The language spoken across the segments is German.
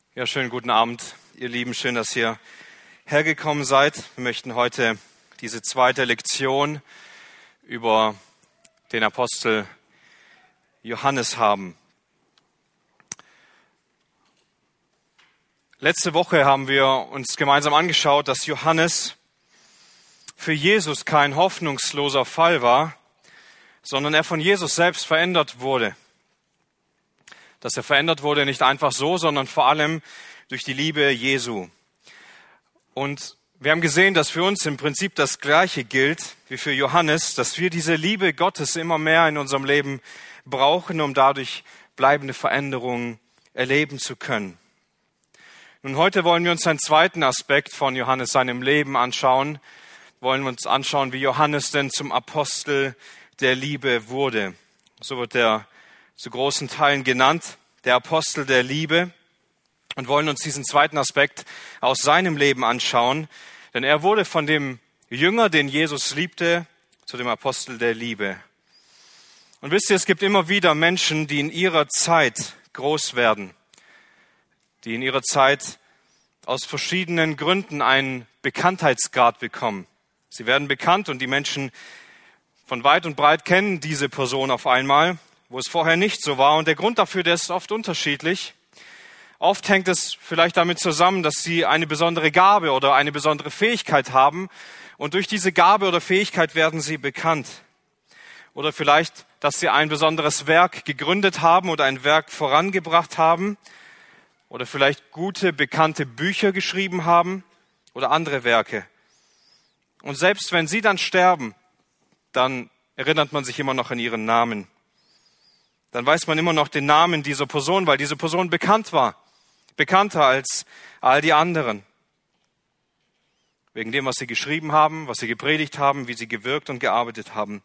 Ja, schönen guten Abend, ihr Lieben. Schön, dass ihr hergekommen seid. Wir möchten heute diese zweite Lektion über den Apostel Johannes haben. Letzte Woche haben wir uns gemeinsam angeschaut, dass Johannes für Jesus kein hoffnungsloser Fall war, sondern er von Jesus selbst verändert wurde. Dass er verändert wurde, nicht einfach so, sondern vor allem durch die Liebe Jesu. Und wir haben gesehen, dass für uns im Prinzip das Gleiche gilt wie für Johannes, dass wir diese Liebe Gottes immer mehr in unserem Leben brauchen, um dadurch bleibende Veränderungen erleben zu können. Nun, heute wollen wir uns einen zweiten Aspekt von Johannes, seinem Leben anschauen. Wollen wir uns anschauen, wie Johannes denn zum Apostel der Liebe wurde. So wird er zu großen Teilen genannt, der Apostel der Liebe, und wollen uns diesen zweiten Aspekt aus seinem Leben anschauen, denn er wurde von dem Jünger, den Jesus liebte, zu dem Apostel der Liebe. Und wisst ihr, es gibt immer wieder Menschen, die in ihrer Zeit groß werden, die in ihrer Zeit aus verschiedenen Gründen einen Bekanntheitsgrad bekommen. Sie werden bekannt und die Menschen von weit und breit kennen diese Person auf einmal, wo es vorher nicht so war. Und der Grund dafür, der ist oft unterschiedlich. Oft hängt es vielleicht damit zusammen, dass sie eine besondere Gabe oder eine besondere Fähigkeit haben. Und durch diese Gabe oder Fähigkeit werden sie bekannt. Oder vielleicht, dass sie ein besonderes Werk gegründet haben oder ein Werk vorangebracht haben. Oder vielleicht gute, bekannte Bücher geschrieben haben oder andere Werke. Und selbst wenn sie dann sterben, dann erinnert man sich immer noch an ihren Namen. Dann weiß man immer noch den Namen dieser Person, weil diese Person bekannt war. Bekannter als all die anderen. Wegen dem, was sie geschrieben haben, was sie gepredigt haben, wie sie gewirkt und gearbeitet haben.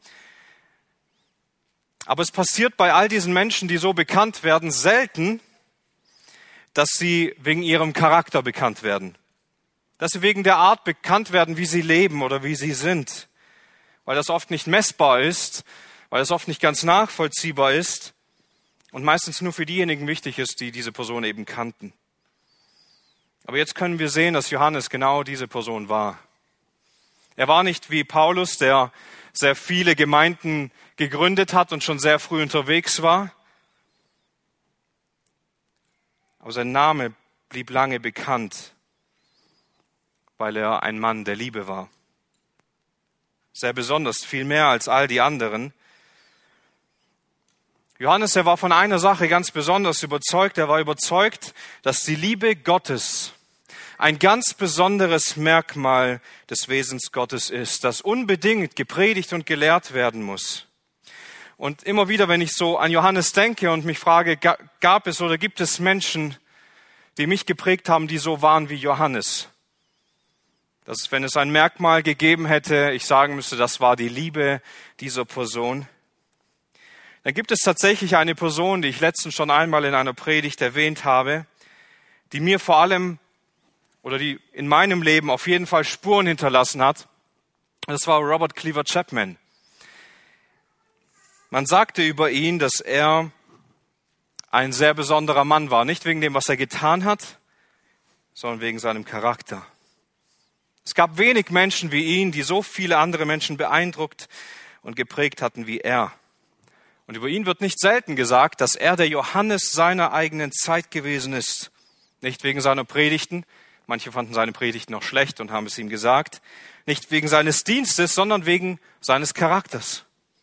Aber es passiert bei all diesen Menschen, die so bekannt werden, selten, dass sie wegen ihrem Charakter bekannt werden. Dass sie wegen der Art bekannt werden, wie sie leben oder wie sie sind. Weil das oft nicht messbar ist, weil das oft nicht ganz nachvollziehbar ist und meistens nur für diejenigen wichtig ist, die diese Person eben kannten. Aber jetzt können wir sehen, dass Johannes genau diese Person war. Er war nicht wie Paulus, der sehr viele Gemeinden gegründet hat und schon sehr früh unterwegs war. Aber sein Name blieb lange bekannt, weil er ein Mann der Liebe war. Sehr besonders, viel mehr als all die anderen. Johannes, er war von einer Sache ganz besonders überzeugt. Er war überzeugt, dass die Liebe Gottes ein ganz besonderes Merkmal des Wesens Gottes ist, das unbedingt gepredigt und gelehrt werden muss. Und immer wieder, wenn ich so an Johannes denke und mich frage, gab es oder gibt es Menschen, die mich geprägt haben, die so waren wie Johannes? Dass, wenn es ein Merkmal gegeben hätte, ich sagen müsste, das war die Liebe dieser Person. Dann gibt es tatsächlich eine Person, die ich letztens schon einmal in einer Predigt erwähnt habe, die mir vor allem oder die in meinem Leben auf jeden Fall Spuren hinterlassen hat. Das war Robert Cleaver Chapman. Man sagte über ihn, dass er ein sehr besonderer Mann war. Nicht wegen dem, was er getan hat, sondern wegen seinem Charakter. Es gab wenig Menschen wie ihn, die so viele andere Menschen beeindruckt und geprägt hatten wie er. Und über ihn wird nicht selten gesagt, dass er der Johannes seiner eigenen Zeit gewesen ist. Nicht wegen seiner Predigten, manche fanden seine Predigten noch schlecht und haben es ihm gesagt. Nicht wegen seines Dienstes, sondern wegen seines Charakters.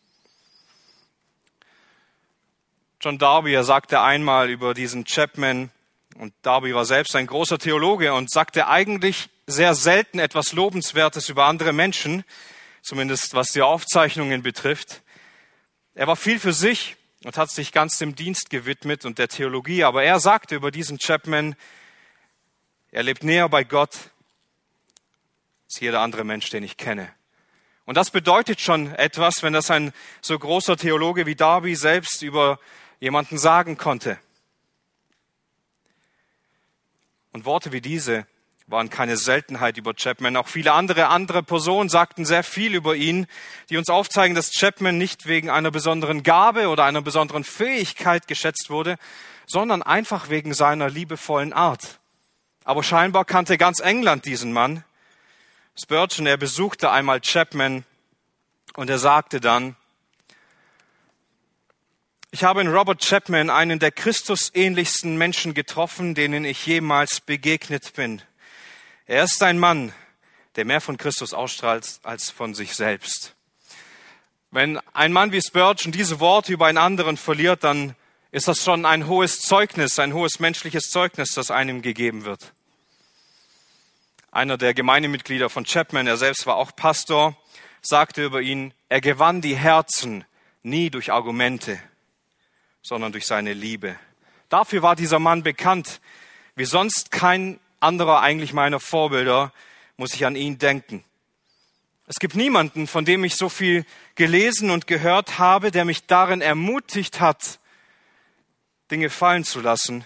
John Darby, er sagte einmal über diesen Chapman, und Darby war selbst ein großer Theologe und sagte eigentlich sehr selten etwas Lobenswertes über andere Menschen, zumindest was die Aufzeichnungen betrifft. Er war viel für sich und hat sich ganz dem Dienst gewidmet und der Theologie. Aber er sagte über diesen Chapman, er lebt näher bei Gott als jeder andere Mensch, den ich kenne. Und das bedeutet schon etwas, wenn das ein so großer Theologe wie Darby selbst über jemanden sagen konnte. Und Worte wie diese waren keine Seltenheit über Chapman. Auch viele andere Personen sagten sehr viel über ihn, die uns aufzeigen, dass Chapman nicht wegen einer besonderen Gabe oder einer besonderen Fähigkeit geschätzt wurde, sondern einfach wegen seiner liebevollen Art. Aber scheinbar kannte ganz England diesen Mann. Spurgeon, er besuchte einmal Chapman und er sagte dann: Ich habe in Robert Chapman einen der Christusähnlichsten Menschen getroffen, denen ich jemals begegnet bin. Er ist ein Mann, der mehr von Christus ausstrahlt als von sich selbst. Wenn ein Mann wie Spurgeon diese Worte über einen anderen verliert, dann ist das schon ein hohes Zeugnis, ein hohes menschliches Zeugnis, das einem gegeben wird. Einer der Gemeindemitglieder von Chapman, er selbst war auch Pastor, sagte über ihn: Er gewann die Herzen nie durch Argumente, sondern durch seine Liebe. Dafür war dieser Mann bekannt. Wie sonst kein anderer eigentlich meiner Vorbilder muss ich an ihn denken. Es gibt niemanden, von dem ich so viel gelesen und gehört habe, der mich darin ermutigt hat, Dinge fallen zu lassen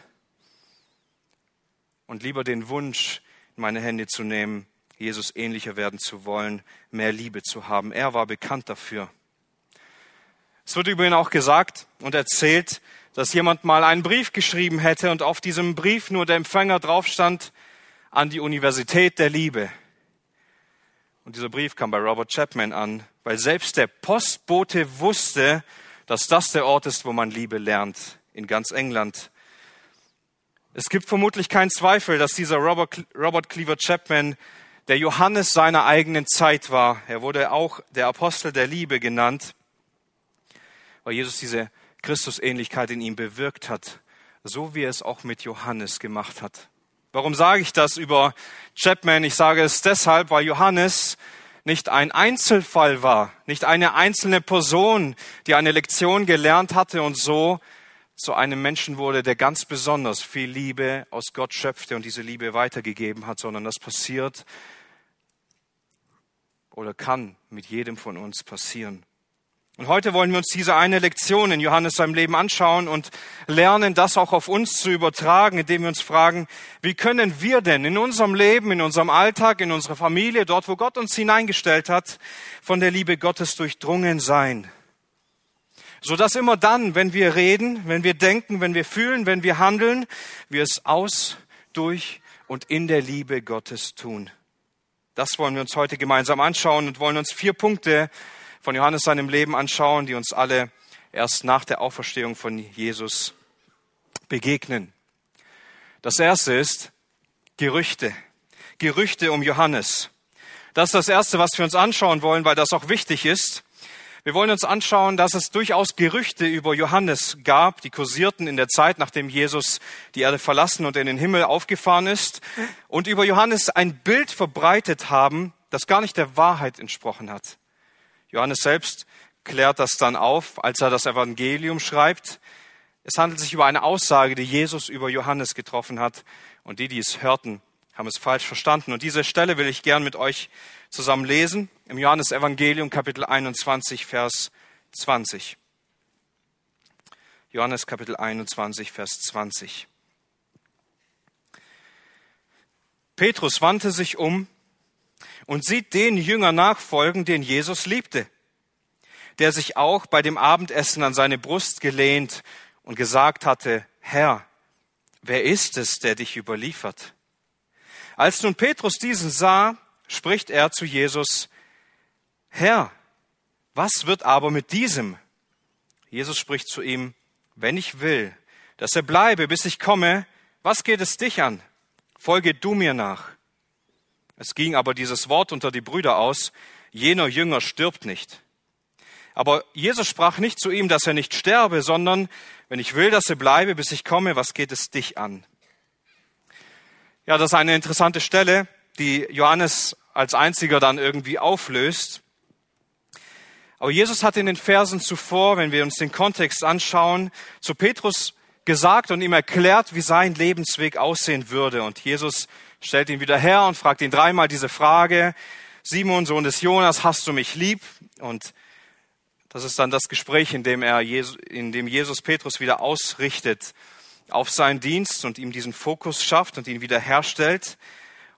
und lieber den Wunsch in meine Hände zu nehmen, Jesus ähnlicher werden zu wollen, mehr Liebe zu haben. Er war bekannt dafür. Es wird über ihn auch gesagt und erzählt, dass jemand mal einen Brief geschrieben hätte und auf diesem Brief nur der Empfänger drauf stand: an die Universität der Liebe. Und dieser Brief kam bei Robert Chapman an, weil selbst der Postbote wusste, dass das der Ort ist, wo man Liebe lernt, in ganz England. Es gibt vermutlich keinen Zweifel, dass dieser Robert Cleaver Chapman der Johannes seiner eigenen Zeit war. Er wurde auch der Apostel der Liebe genannt, weil Jesus diese Christusähnlichkeit in ihm bewirkt hat, so wie er es auch mit Johannes gemacht hat. Warum sage ich das über Chapman? Ich sage es deshalb, weil Johannes nicht ein Einzelfall war, nicht eine einzelne Person, die eine Lektion gelernt hatte und so zu einem Menschen wurde, der ganz besonders viel Liebe aus Gott schöpfte und diese Liebe weitergegeben hat, sondern das passiert oder kann mit jedem von uns passieren. Und heute wollen wir uns diese eine Lektion in Johannes seinem Leben anschauen und lernen, das auch auf uns zu übertragen, indem wir uns fragen, wie können wir denn in unserem Leben, in unserem Alltag, in unserer Familie, dort wo Gott uns hineingestellt hat, von der Liebe Gottes durchdrungen sein. Sodass immer dann, wenn wir reden, wenn wir denken, wenn wir fühlen, wenn wir handeln, wir es aus, durch und in der Liebe Gottes tun. Das wollen wir uns heute gemeinsam anschauen und wollen uns 4 Punkte von Johannes seinem Leben anschauen, die uns alle erst nach der Auferstehung von Jesus begegnen. Das erste ist Gerüchte. Gerüchte um Johannes. Das ist das erste, was wir uns anschauen wollen, weil das auch wichtig ist. Wir wollen uns anschauen, dass es durchaus Gerüchte über Johannes gab, die kursierten in der Zeit, nachdem Jesus die Erde verlassen und in den Himmel aufgefahren ist, und über Johannes ein Bild verbreitet haben, das gar nicht der Wahrheit entsprochen hat. Johannes selbst klärt das dann auf, als er das Evangelium schreibt. Es handelt sich über eine Aussage, die Jesus über Johannes getroffen hat. Und die es hörten, haben es falsch verstanden. Und diese Stelle will ich gern mit euch zusammen lesen. Im Johannes-Evangelium, Kapitel 21, Vers 20. Johannes, Kapitel 21, Vers 20. Petrus wandte sich um und sieht den Jünger nachfolgen, den Jesus liebte, der sich auch bei dem Abendessen an seine Brust gelehnt und gesagt hatte: Herr, wer ist es, der dich überliefert? Als nun Petrus diesen sah, spricht er zu Jesus: Herr, was wird aber mit diesem? Jesus spricht zu ihm: Wenn ich will, dass er bleibe, bis ich komme, was geht es dich an? Folge du mir nach. Es ging aber dieses Wort unter die Brüder aus: Jener Jünger stirbt nicht. Aber Jesus sprach nicht zu ihm, dass er nicht sterbe, sondern: Wenn ich will, dass er bleibe, bis ich komme, was geht es dich an? Ja, das ist eine interessante Stelle, die Johannes als einziger dann irgendwie auflöst. Aber Jesus hat in den Versen zuvor, wenn wir uns den Kontext anschauen, zu Petrus gesagt und ihm erklärt, wie sein Lebensweg aussehen würde. Und Jesus stellt ihn wieder her und fragt ihn 3-mal diese Frage: Simon, Sohn des Jonas, hast du mich lieb? Und das ist dann das Gespräch, in dem Jesus Petrus wieder ausrichtet auf seinen Dienst und ihm diesen Fokus schafft und ihn wieder herstellt.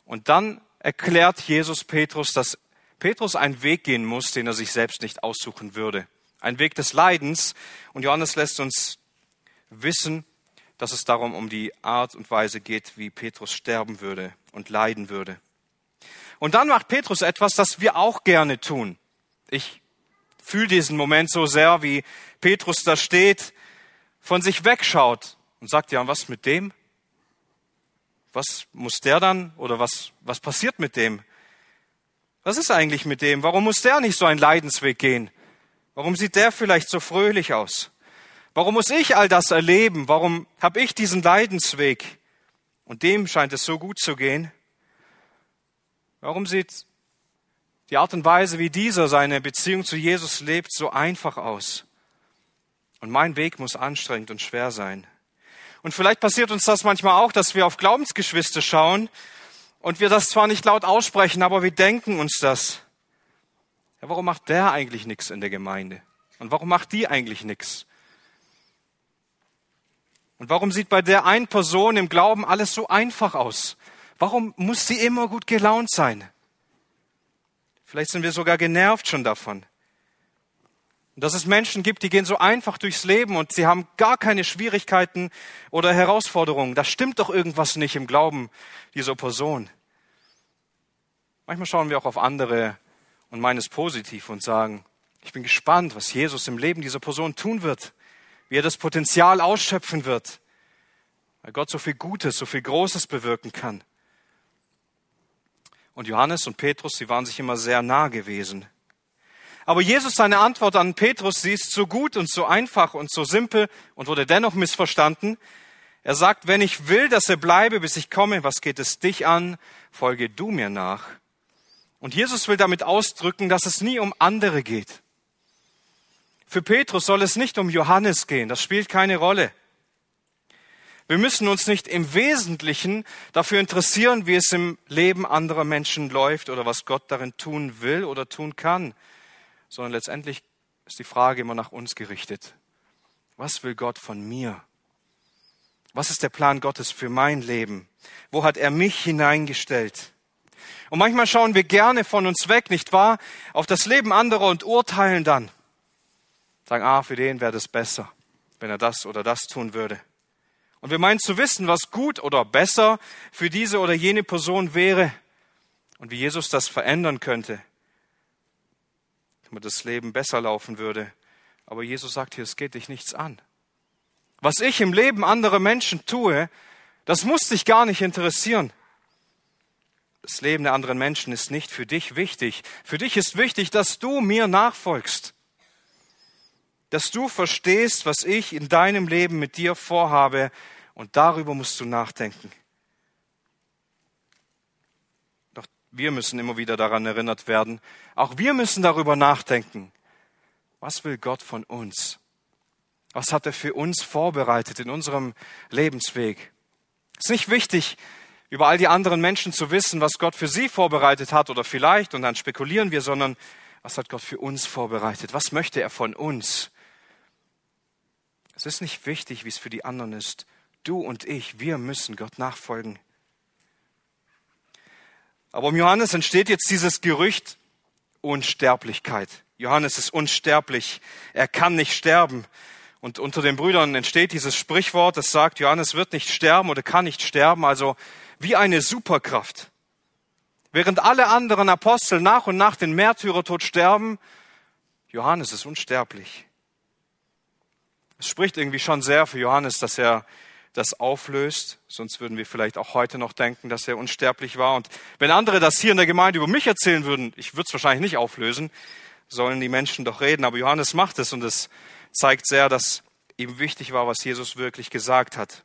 Und dann erklärt Jesus Petrus, dass Petrus einen Weg gehen muss, den er sich selbst nicht aussuchen würde. Ein Weg des Leidens. Und Johannes lässt uns wissen, dass es darum um die Art und Weise geht, wie Petrus sterben würde und leiden würde. Und dann macht Petrus etwas, das wir auch gerne tun. Ich fühle diesen Moment so sehr, wie Petrus da steht, von sich wegschaut und sagt, ja, was mit dem? Was muss der dann? Oder was passiert mit dem? Was ist eigentlich mit dem? Warum muss der nicht so einen Leidensweg gehen? Warum sieht der vielleicht so fröhlich aus? Warum muss ich all das erleben? Warum habe ich diesen Leidensweg? Und dem scheint es so gut zu gehen. Warum sieht die Art und Weise, wie dieser seine Beziehung zu Jesus lebt, so einfach aus? Und mein Weg muss anstrengend und schwer sein. Und vielleicht passiert uns das manchmal auch, dass wir auf Glaubensgeschwister schauen und wir das zwar nicht laut aussprechen, aber wir denken uns das. Ja, warum macht der eigentlich nichts in der Gemeinde? Und warum macht die eigentlich nichts? Und warum sieht bei der einen Person im Glauben alles so einfach aus? Warum muss sie immer gut gelaunt sein? Vielleicht sind wir sogar genervt schon davon. Und dass es Menschen gibt, die gehen so einfach durchs Leben und sie haben gar keine Schwierigkeiten oder Herausforderungen. Da stimmt doch irgendwas nicht im Glauben dieser Person. Manchmal schauen wir auch auf andere und meinen es positiv und sagen, ich bin gespannt, was Jesus im Leben dieser Person tun wird, wie er das Potenzial ausschöpfen wird, weil Gott so viel Gutes, so viel Großes bewirken kann. Und Johannes und Petrus, sie waren sich immer sehr nah gewesen. Aber Jesus, seine Antwort an Petrus, sie ist so gut und so einfach und so simpel und wurde dennoch missverstanden. Er sagt, wenn ich will, dass er bleibe, bis ich komme, was geht es dich an? Folge du mir nach. Und Jesus will damit ausdrücken, dass es nie um andere geht. Für Petrus soll es nicht um Johannes gehen, das spielt keine Rolle. Wir müssen uns nicht im Wesentlichen dafür interessieren, wie es im Leben anderer Menschen läuft oder was Gott darin tun will oder tun kann, sondern letztendlich ist die Frage immer nach uns gerichtet. Was will Gott von mir? Was ist der Plan Gottes für mein Leben? Wo hat er mich hineingestellt? Und manchmal schauen wir gerne von uns weg, nicht wahr, auf das Leben anderer und urteilen dann. Sagen, für den wäre das besser, wenn er das oder das tun würde. Und wir meinen zu wissen, was gut oder besser für diese oder jene Person wäre und wie Jesus das verändern könnte, damit das Leben besser laufen würde. Aber Jesus sagt hier, es geht dich nichts an. Was ich im Leben anderer Menschen tue, das muss dich gar nicht interessieren. Das Leben der anderen Menschen ist nicht für dich wichtig. Für dich ist wichtig, dass du mir nachfolgst. Dass du verstehst, was ich in deinem Leben mit dir vorhabe, und darüber musst du nachdenken. Doch wir müssen immer wieder daran erinnert werden, auch wir müssen darüber nachdenken. Was will Gott von uns? Was hat er für uns vorbereitet in unserem Lebensweg? Es ist nicht wichtig, über all die anderen Menschen zu wissen, was Gott für sie vorbereitet hat oder vielleicht, und dann spekulieren wir, sondern was hat Gott für uns vorbereitet? Was möchte er von uns? Es ist nicht wichtig, wie es für die anderen ist. Du und ich, wir müssen Gott nachfolgen. Aber um Johannes entsteht jetzt dieses Gerücht Unsterblichkeit. Johannes ist unsterblich. Er kann nicht sterben. Und unter den Brüdern entsteht dieses Sprichwort, das sagt, Johannes wird nicht sterben oder kann nicht sterben, also wie eine Superkraft. Während alle anderen Apostel nach und nach den Märtyrertod sterben, Johannes ist unsterblich. Es spricht irgendwie schon sehr für Johannes, dass er das auflöst. Sonst würden wir vielleicht auch heute noch denken, dass er unsterblich war. Und wenn andere das hier in der Gemeinde über mich erzählen würden, ich würde es wahrscheinlich nicht auflösen, sollen die Menschen doch reden. Aber Johannes macht es und es zeigt sehr, dass ihm wichtig war, was Jesus wirklich gesagt hat.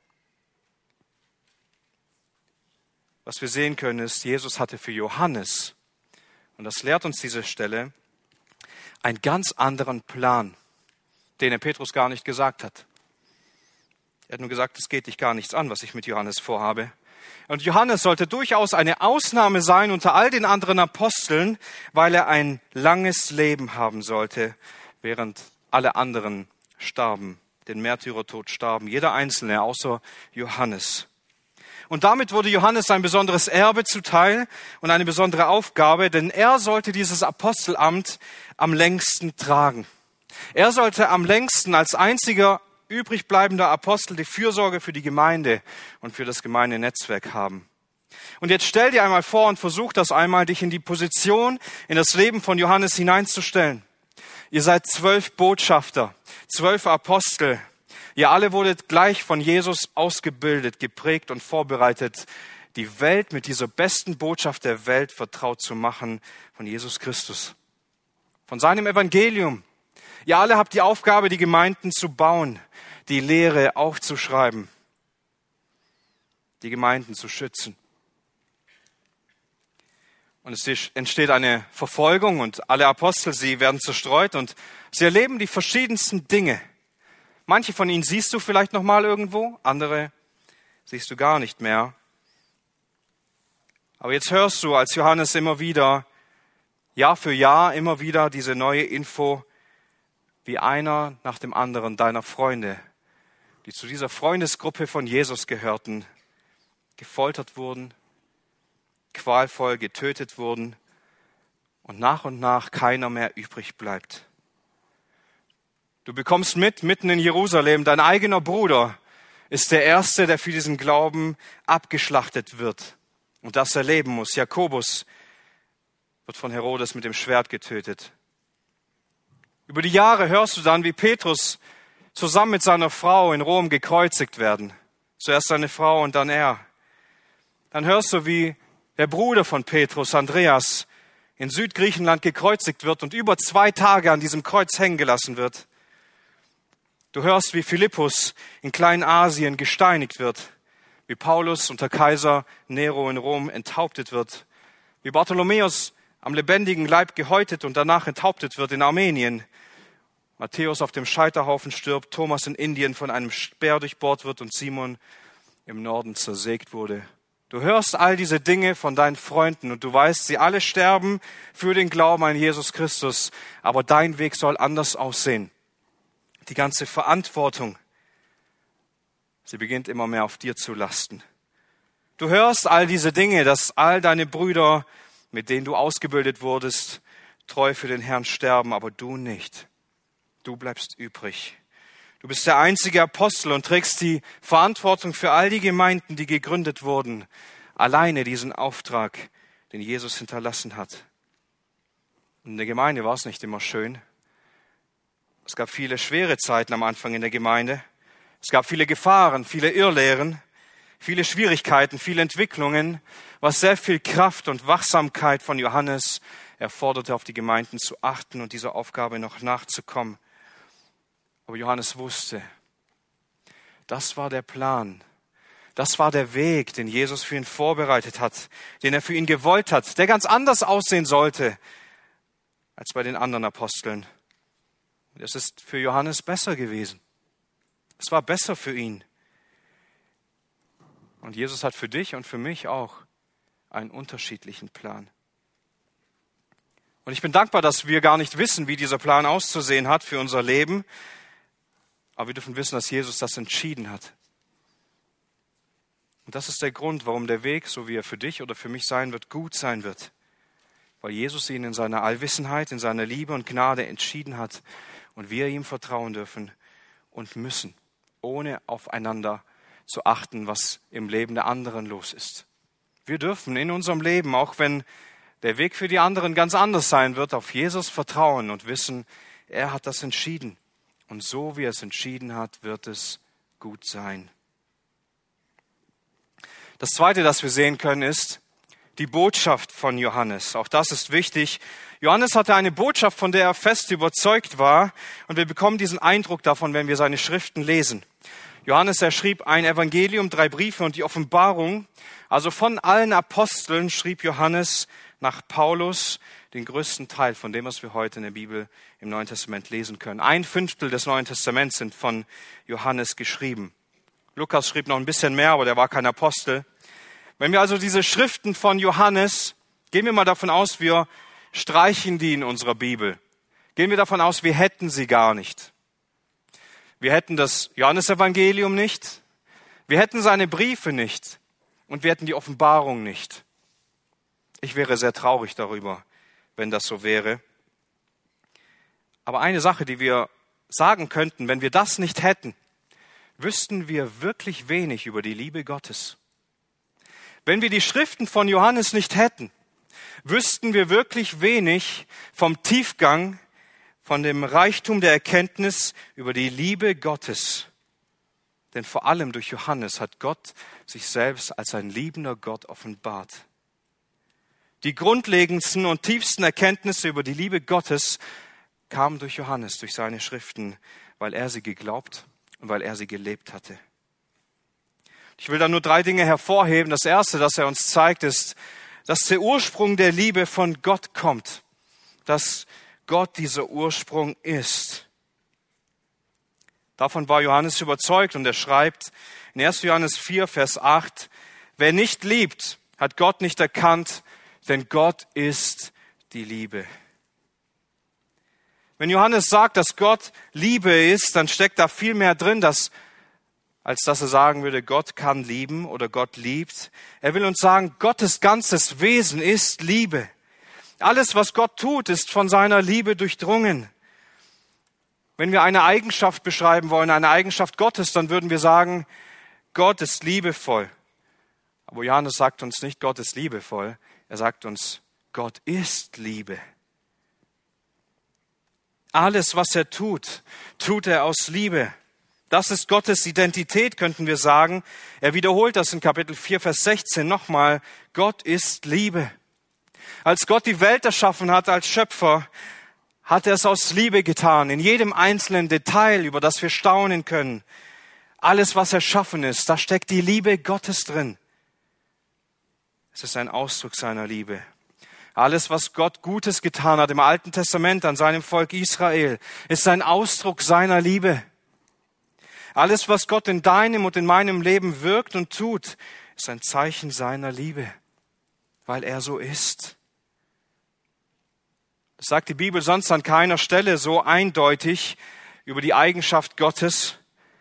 Was wir sehen können ist, Jesus hatte für Johannes, und das lehrt uns diese Stelle, einen ganz anderen Plan, den er Petrus gar nicht gesagt hat. Er hat nur gesagt, es geht dich gar nichts an, was ich mit Johannes vorhabe. Und Johannes sollte durchaus eine Ausnahme sein unter all den anderen Aposteln, weil er ein langes Leben haben sollte, während alle anderen starben, den Märtyrertod starben, jeder Einzelne außer Johannes. Und damit wurde Johannes ein besonderes Erbe zuteil und eine besondere Aufgabe, denn er sollte dieses Apostelamt am längsten tragen. Er sollte am längsten als einziger übrig bleibender Apostel die Fürsorge für die Gemeinde und für das Gemeindenetzwerk haben. Und jetzt stell dir einmal vor und versuch das einmal, dich in die Position, in das Leben von Johannes hineinzustellen. Ihr seid 12 Botschafter, 12 Apostel. Ihr alle wurdet gleich von Jesus ausgebildet, geprägt und vorbereitet, die Welt mit dieser besten Botschaft der Welt vertraut zu machen, von Jesus Christus, von seinem Evangelium. Ihr alle habt die Aufgabe, die Gemeinden zu bauen, die Lehre aufzuschreiben, die Gemeinden zu schützen. Und es entsteht eine Verfolgung und alle Apostel, sie werden zerstreut und sie erleben die verschiedensten Dinge. Manche von ihnen siehst du vielleicht noch mal irgendwo, andere siehst du gar nicht mehr. Aber jetzt hörst du als Johannes immer wieder, Jahr für Jahr immer wieder diese neue Info, wie einer nach dem anderen deiner Freunde, die zu dieser Freundesgruppe von Jesus gehörten, gefoltert wurden, qualvoll getötet wurden und nach keiner mehr übrig bleibt. Du bekommst mitten in Jerusalem, dein eigener Bruder ist der Erste, der für diesen Glauben abgeschlachtet wird und das erleben muss. Jakobus wird von Herodes mit dem Schwert getötet. Über die Jahre hörst du dann, wie Petrus zusammen mit seiner Frau in Rom gekreuzigt werden. Zuerst seine Frau und dann er. Dann hörst du, wie der Bruder von Petrus, Andreas, in Südgriechenland gekreuzigt wird und über 2 Tage an diesem Kreuz hängen gelassen wird. Du hörst, wie Philippus in Kleinasien gesteinigt wird, wie Paulus unter Kaiser Nero in Rom enthauptet wird, wie Bartholomäus am lebendigen Leib gehäutet und danach enthauptet wird in Armenien, Matthäus auf dem Scheiterhaufen stirbt, Thomas in Indien von einem Speer durchbohrt wird und Simon im Norden zersägt wurde. Du hörst all diese Dinge von deinen Freunden und du weißt, sie alle sterben für den Glauben an Jesus Christus, aber dein Weg soll anders aussehen. Die ganze Verantwortung, sie beginnt immer mehr auf dir zu lasten. Du hörst all diese Dinge, dass all deine Brüder, mit denen du ausgebildet wurdest, treu für den Herrn sterben, aber du nicht. Du bleibst übrig. Du bist der einzige Apostel und trägst die Verantwortung für all die Gemeinden, die gegründet wurden. Alleine diesen Auftrag, den Jesus hinterlassen hat. Und in der Gemeinde war es nicht immer schön. Es gab viele schwere Zeiten am Anfang in der Gemeinde. Es gab viele Gefahren, viele Irrlehren, viele Schwierigkeiten, viele Entwicklungen, was sehr viel Kraft und Wachsamkeit von Johannes erforderte, auf die Gemeinden zu achten und dieser Aufgabe noch nachzukommen. Aber Johannes wusste, das war der Plan, das war der Weg, den Jesus für ihn vorbereitet hat, den er für ihn gewollt hat, der ganz anders aussehen sollte als bei den anderen Aposteln. Und es ist für Johannes besser gewesen. Es war besser für ihn. Und Jesus hat für dich und für mich auch einen unterschiedlichen Plan. Und ich bin dankbar, dass wir gar nicht wissen, wie dieser Plan auszusehen hat für unser Leben. Aber wir dürfen wissen, dass Jesus das entschieden hat. Und das ist der Grund, warum der Weg, so wie er für dich oder für mich sein wird, gut sein wird. Weil Jesus ihn in seiner Allwissenheit, in seiner Liebe und Gnade entschieden hat und wir ihm vertrauen dürfen und müssen, ohne aufeinander zu achten, was im Leben der anderen los ist. Wir dürfen in unserem Leben, auch wenn der Weg für die anderen ganz anders sein wird, auf Jesus vertrauen und wissen, er hat das entschieden. Und so wie er es entschieden hat, wird es gut sein. Das Zweite, das wir sehen können, ist die Botschaft von Johannes. Auch das ist wichtig. Johannes hatte eine Botschaft, von der er fest überzeugt war. Und wir bekommen diesen Eindruck davon, wenn wir seine Schriften lesen. Johannes, er schrieb ein Evangelium, 3 Briefe und die Offenbarung. Also von allen Aposteln schrieb Johannes nach Paulus den größten Teil von dem, was wir heute in der Bibel im Neuen Testament lesen können. 1/5 des Neuen Testaments sind von Johannes geschrieben. Lukas schrieb noch ein bisschen mehr, aber der war kein Apostel. Wenn wir also diese Schriften von Johannes, gehen wir mal davon aus, wir streichen die in unserer Bibel. Gehen wir davon aus, wir hätten sie gar nicht. Wir hätten das Johannesevangelium nicht. Wir hätten seine Briefe nicht. und wir hätten die Offenbarung nicht. Ich wäre sehr traurig darüber, wenn das so wäre. Aber eine Sache, die wir sagen könnten, wenn wir das nicht hätten, wüssten wir wirklich wenig über die Liebe Gottes. Wenn wir die Schriften von Johannes nicht hätten, wüssten wir wirklich wenig vom Tiefgang, von dem Reichtum der Erkenntnis über die Liebe Gottes. Denn vor allem durch Johannes hat Gott sich selbst als ein liebender Gott offenbart. Die grundlegendsten und tiefsten Erkenntnisse über die Liebe Gottes kamen durch Johannes, durch seine Schriften, weil er sie geglaubt und weil er sie gelebt hatte. Ich will da nur 3 Dinge hervorheben. Das erste, das er uns zeigt, ist, dass der Ursprung der Liebe von Gott kommt. Dass Gott dieser Ursprung ist. Davon war Johannes überzeugt und er schreibt in 1. Johannes 4, Vers 8, wer nicht liebt, hat Gott nicht erkannt, denn Gott ist die Liebe. Wenn Johannes sagt, dass Gott Liebe ist, dann steckt da viel mehr drin, als dass er sagen würde, Gott kann lieben oder Gott liebt. Er will uns sagen, Gottes ganzes Wesen ist Liebe. Alles, was Gott tut, ist von seiner Liebe durchdrungen. Wenn wir eine Eigenschaft beschreiben wollen, eine Eigenschaft Gottes, dann würden wir sagen, Gott ist liebevoll. Aber Johannes sagt uns nicht, Gott ist liebevoll. Er sagt uns, Gott ist Liebe. Alles, was er tut, tut er aus Liebe. Das ist Gottes Identität, könnten wir sagen. Er wiederholt das in Kapitel 4, Vers 16 nochmal. Gott ist Liebe. Als Gott die Welt erschaffen hat als Schöpfer, hat er es aus Liebe getan. In jedem einzelnen Detail, über das wir staunen können. Alles, was erschaffen ist, da steckt die Liebe Gottes drin. Es ist ein Ausdruck seiner Liebe. Alles, was Gott Gutes getan hat im Alten Testament an seinem Volk Israel, ist ein Ausdruck seiner Liebe. Alles, was Gott in deinem und in meinem Leben wirkt und tut, ist ein Zeichen seiner Liebe, weil er so ist. Das sagt die Bibel sonst an keiner Stelle so eindeutig über die Eigenschaft Gottes.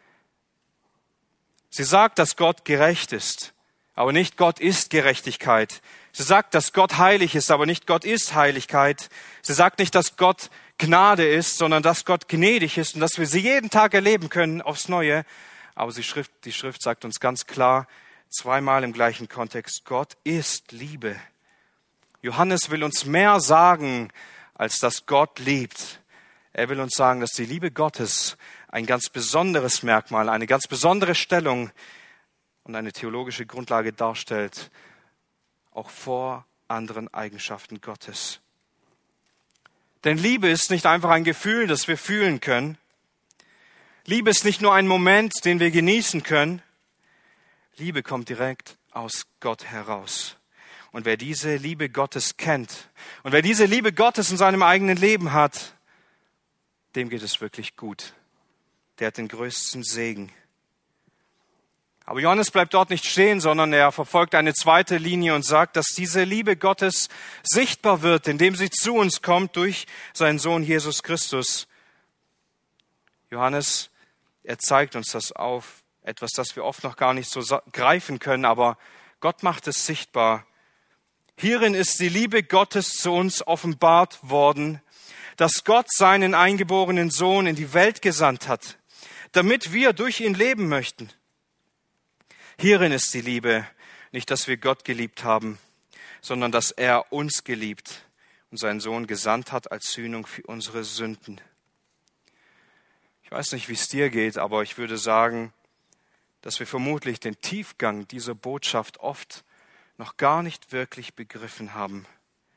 Sie sagt, dass Gott gerecht ist, aber nicht Gott ist Gerechtigkeit. Sie sagt, dass Gott heilig ist, aber nicht Gott ist Heiligkeit. Sie sagt nicht, dass Gott Gnade ist, sondern dass Gott gnädig ist und dass wir sie jeden Tag erleben können aufs Neue. Aber die Schrift sagt uns ganz klar, 2-mal im gleichen Kontext, Gott ist Liebe. Johannes will uns mehr sagen, als dass Gott liebt. Er will uns sagen, dass die Liebe Gottes ein ganz besonderes Merkmal, eine ganz besondere Stellung und eine theologische Grundlage darstellt, auch vor anderen Eigenschaften Gottes. Denn Liebe ist nicht einfach ein Gefühl, das wir fühlen können. Liebe ist nicht nur ein Moment, den wir genießen können. Liebe kommt direkt aus Gott heraus. Und wer diese Liebe Gottes kennt und wer diese Liebe Gottes in seinem eigenen Leben hat, dem geht es wirklich gut. Der hat den größten Segen. Aber Johannes bleibt dort nicht stehen, sondern er verfolgt eine zweite Linie und sagt, dass diese Liebe Gottes sichtbar wird, indem sie zu uns kommt durch seinen Sohn Jesus Christus. Johannes, er zeigt uns das auf, etwas, das wir oft noch gar nicht so greifen können, aber Gott macht es sichtbar. Hierin ist die Liebe Gottes zu uns offenbart worden, dass Gott seinen eingeborenen Sohn in die Welt gesandt hat, damit wir durch ihn leben möchten. Hierin ist die Liebe, nicht, dass wir Gott geliebt haben, sondern dass er uns geliebt und seinen Sohn gesandt hat als Sühnung für unsere Sünden. Ich weiß nicht, wie es dir geht, aber ich würde sagen, dass wir vermutlich den Tiefgang dieser Botschaft oft noch gar nicht wirklich begriffen haben.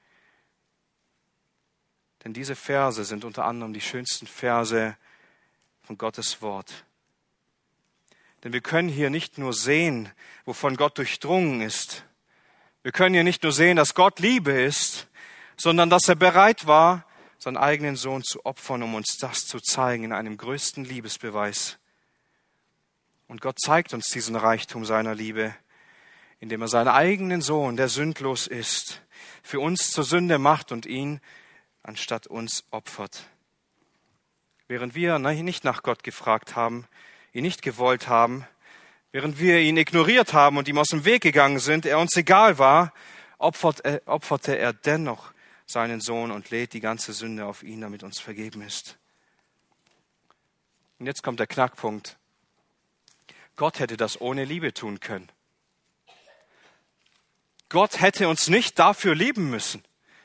Denn diese Verse sind unter anderem die schönsten Verse von Gottes Wort. Denn wir können hier nicht nur sehen, wovon Gott durchdrungen ist. Wir können hier nicht nur sehen, dass Gott Liebe ist, sondern dass er bereit war, seinen eigenen Sohn zu opfern, um uns das zu zeigen in einem größten Liebesbeweis. Und Gott zeigt uns diesen Reichtum seiner Liebe, indem er seinen eigenen Sohn, der sündlos ist, für uns zur Sünde macht und ihn anstatt uns opfert. Während wir nicht nach Gott gefragt haben, ihn nicht gewollt haben, Während wir ihn ignoriert haben und ihm aus dem Weg gegangen sind, er uns egal war, opferte er dennoch seinen Sohn und lädt die ganze Sünde auf ihn, damit uns vergeben ist. Und jetzt kommt der Knackpunkt. Gott hätte das ohne Liebe tun können. Gott hätte uns nicht dafür lieben müssen.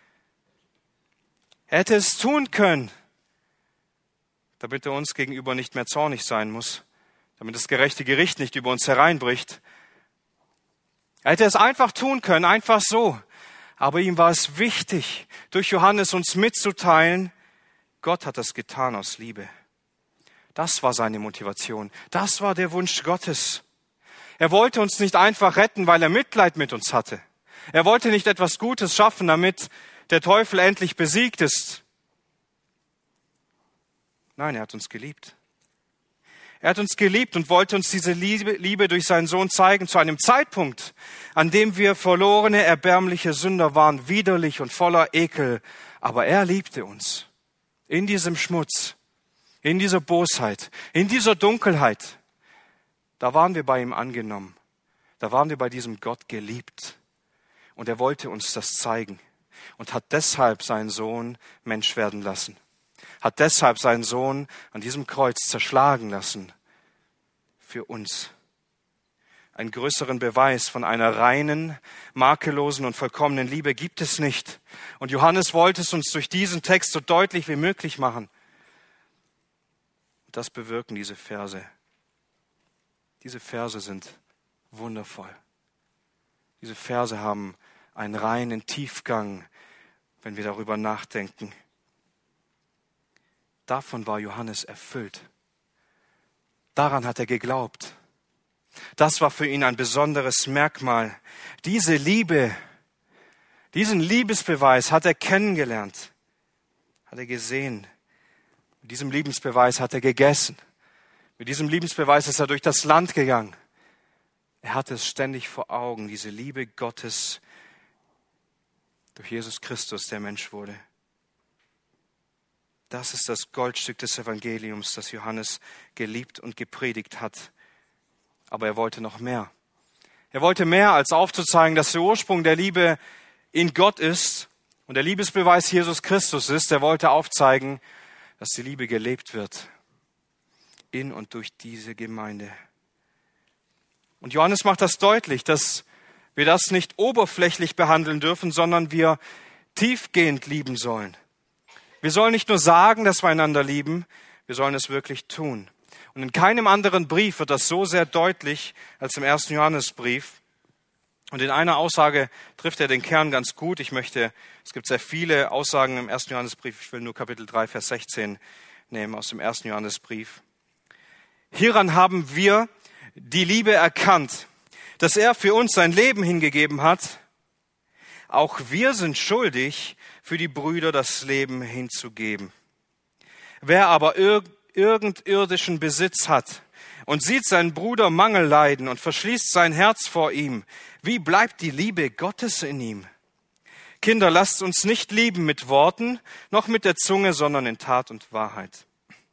Er hätte es tun können, damit er uns gegenüber nicht mehr zornig sein muss, damit das gerechte Gericht nicht über uns hereinbricht. Er hätte es einfach tun können, einfach so. Aber ihm war es wichtig, durch Johannes uns mitzuteilen, Gott hat das getan aus Liebe. Das war seine Motivation. Das war der Wunsch Gottes. Er wollte uns nicht einfach retten, weil er Mitleid mit uns hatte. Er wollte nicht etwas Gutes schaffen, damit der Teufel endlich besiegt ist. Nein, er hat uns geliebt. Er hat uns geliebt und wollte uns diese Liebe durch seinen Sohn zeigen, zu einem Zeitpunkt, an dem wir verlorene, erbärmliche Sünder waren, widerlich und voller Ekel. Aber er liebte uns. In diesem Schmutz, in dieser Bosheit, in dieser Dunkelheit. Da waren wir bei ihm angenommen. Da waren wir bei diesem Gott geliebt. Und er wollte uns das zeigen und hat deshalb seinen Sohn Mensch werden lassen. Hat deshalb seinen Sohn an diesem Kreuz zerschlagen lassen für uns. Einen größeren Beweis von einer reinen, makellosen und vollkommenen Liebe gibt es nicht. Und Johannes wollte es uns durch diesen Text so deutlich wie möglich machen. Und das bewirken diese Verse. Diese Verse sind wundervoll. Diese Verse haben einen reinen Tiefgang, wenn wir darüber nachdenken. Davon war Johannes erfüllt. Daran hat er geglaubt. Das war für ihn ein besonderes Merkmal. Diese Liebe, diesen Liebesbeweis hat er kennengelernt, hat er gesehen. Mit diesem Liebesbeweis hat er gegessen. Mit diesem Liebesbeweis ist er durch das Land gegangen. Er hatte es ständig vor Augen, diese Liebe Gottes durch Jesus Christus, der Mensch wurde. Das ist das Goldstück des Evangeliums, das Johannes geliebt und gepredigt hat. Aber er wollte noch mehr. Er wollte mehr, als aufzuzeigen, dass der Ursprung der Liebe in Gott ist und der Liebesbeweis Jesus Christus ist. Er wollte aufzeigen, dass die Liebe gelebt wird in und durch diese Gemeinde. Und Johannes macht das deutlich, dass wir das nicht oberflächlich behandeln dürfen, sondern wir tiefgehend lieben sollen. Wir sollen nicht nur sagen, dass wir einander lieben, wir sollen es wirklich tun. Und in keinem anderen Brief wird das so sehr deutlich als im 1. Johannesbrief. Und in einer Aussage trifft er den Kern ganz gut. Es gibt sehr viele Aussagen im 1. Johannesbrief. Ich will nur Kapitel 3, Vers 16 nehmen aus dem 1. Johannesbrief. Hieran haben wir die Liebe erkannt, dass er für uns sein Leben hingegeben hat. Auch wir sind schuldig, für die Brüder das Leben hinzugeben. Wer aber irgend irdischen Besitz hat und sieht seinen Bruder Mangel leiden und verschließt sein Herz vor ihm, wie bleibt die Liebe Gottes in ihm? Kinder, lasst uns nicht lieben mit Worten, noch mit der Zunge, sondern in Tat und Wahrheit.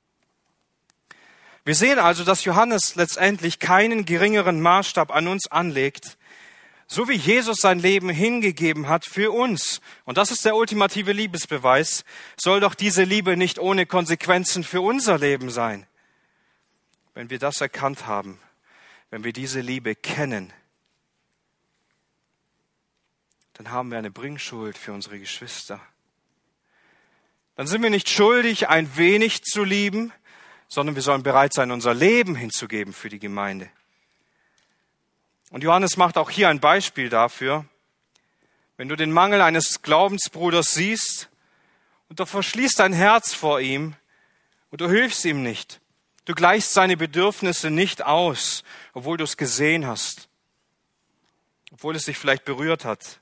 Wir sehen also, dass Johannes letztendlich keinen geringeren Maßstab an uns anlegt, so wie Jesus sein Leben hingegeben hat für uns. Und das ist der ultimative Liebesbeweis. Soll doch diese Liebe nicht ohne Konsequenzen für unser Leben sein. Wenn wir das erkannt haben, wenn wir diese Liebe kennen, dann haben wir eine Bringschuld für unsere Geschwister. Dann sind wir nicht schuldig, ein wenig zu lieben, sondern wir sollen bereit sein, unser Leben hinzugeben für die Gemeinde. Und Johannes macht auch hier ein Beispiel dafür. Wenn du den Mangel eines Glaubensbruders siehst und du verschließt dein Herz vor ihm und du hilfst ihm nicht, du gleichst seine Bedürfnisse nicht aus, obwohl du es gesehen hast, obwohl es dich vielleicht berührt hat.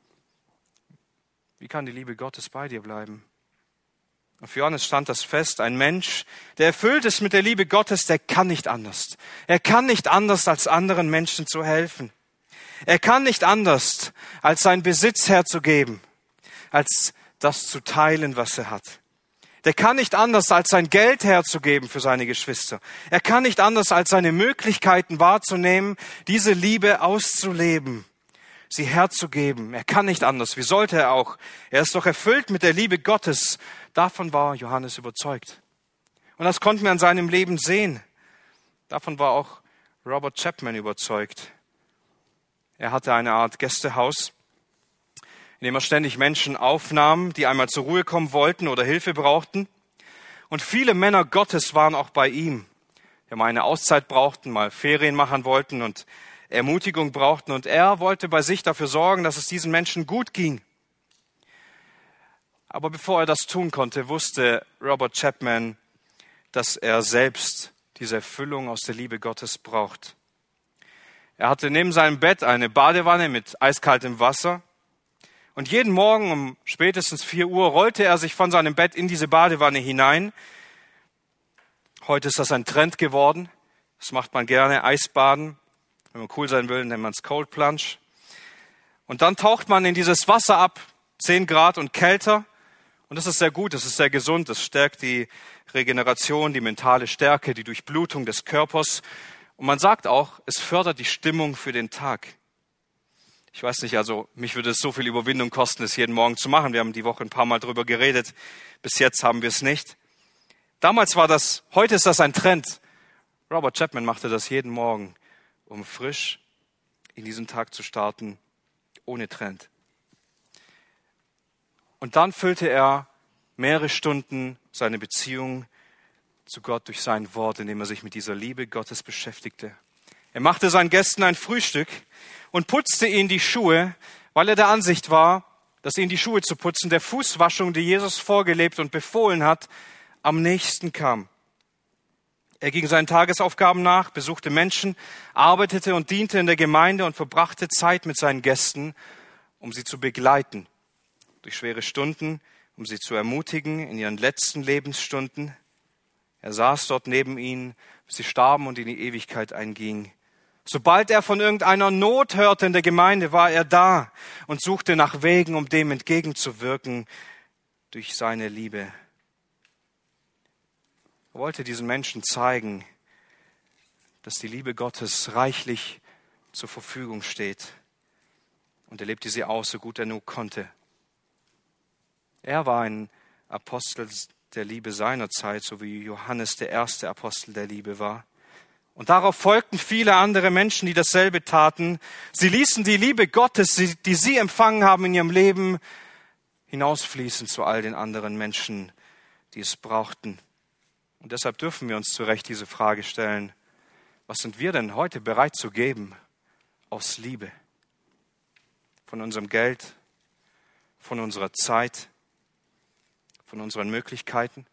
Wie kann die Liebe Gottes bei dir bleiben? Und für Johannes stand das fest, ein Mensch, der erfüllt ist mit der Liebe Gottes, der kann nicht anders. Er kann nicht anders, als anderen Menschen zu helfen. Er kann nicht anders, als seinen Besitz herzugeben, als das zu teilen, was er hat. Der kann nicht anders, als sein Geld herzugeben für seine Geschwister. Er kann nicht anders, als seine Möglichkeiten wahrzunehmen, diese Liebe auszuleben, sie herzugeben. Er kann nicht anders. Wie sollte er auch? Er ist doch erfüllt mit der Liebe Gottes. Davon war Johannes überzeugt. Und das konnten wir an seinem Leben sehen. Davon war auch Robert Chapman überzeugt. Er hatte eine Art Gästehaus, in dem er ständig Menschen aufnahm, die einmal zur Ruhe kommen wollten oder Hilfe brauchten. Und viele Männer Gottes waren auch bei ihm, die mal eine Auszeit brauchten, mal Ferien machen wollten und Ermutigung brauchten. Und er wollte bei sich dafür sorgen, dass es diesen Menschen gut ging. Aber bevor er das tun konnte, wusste Robert Chapman, dass er selbst diese Erfüllung aus der Liebe Gottes braucht. Er hatte neben seinem Bett eine Badewanne mit eiskaltem Wasser. Und jeden Morgen um spätestens 4 Uhr rollte er sich von seinem Bett in diese Badewanne hinein. Heute ist das ein Trend geworden. Das macht man gerne, Eisbaden. Wenn man cool sein will, nennt man es Cold Plunge. Und dann taucht man in dieses Wasser ab, 10 Grad und kälter. Und das ist sehr gut, das ist sehr gesund. Das stärkt die Regeneration, die mentale Stärke, die Durchblutung des Körpers. Und man sagt auch, es fördert die Stimmung für den Tag. Ich weiß nicht, also mich würde es so viel Überwindung kosten, es jeden Morgen zu machen. Wir haben die Woche ein paar Mal drüber geredet. Bis jetzt haben wir es nicht. Damals war das, heute ist das ein Trend. Robert Chapman machte das jeden Morgen, um frisch in diesen Tag zu starten, ohne Trend. Und dann füllte er mehrere Stunden seine Beziehung zu Gott durch sein Wort, indem er sich mit dieser Liebe Gottes beschäftigte. Er machte seinen Gästen ein Frühstück und putzte ihnen die Schuhe, weil er der Ansicht war, dass ihnen die Schuhe zu putzen der Fußwaschung, die Jesus vorgelebt und befohlen hat, am nächsten kam. Er ging seinen Tagesaufgaben nach, besuchte Menschen, arbeitete und diente in der Gemeinde und verbrachte Zeit mit seinen Gästen, um sie zu begleiten, durch schwere Stunden, um sie zu ermutigen in ihren letzten Lebensstunden. Er saß dort neben ihnen, bis sie starben und in die Ewigkeit eingingen. Sobald er von irgendeiner Not hörte in der Gemeinde, war er da und suchte nach Wegen, um dem entgegenzuwirken durch seine Liebe. Er wollte diesen Menschen zeigen, dass die Liebe Gottes reichlich zur Verfügung steht. Und er lebte sie aus, so gut er nur konnte. Er war ein Apostel der Liebe seiner Zeit, so wie Johannes der erste Apostel der Liebe war. Und darauf folgten viele andere Menschen, die dasselbe taten. Sie ließen die Liebe Gottes, die sie empfangen haben in ihrem Leben, hinausfließen zu all den anderen Menschen, die es brauchten. Und deshalb dürfen wir uns zu Recht diese Frage stellen: Was sind wir denn heute bereit zu geben aus Liebe? Von unserem Geld, von unserer Zeit, von unseren Möglichkeiten?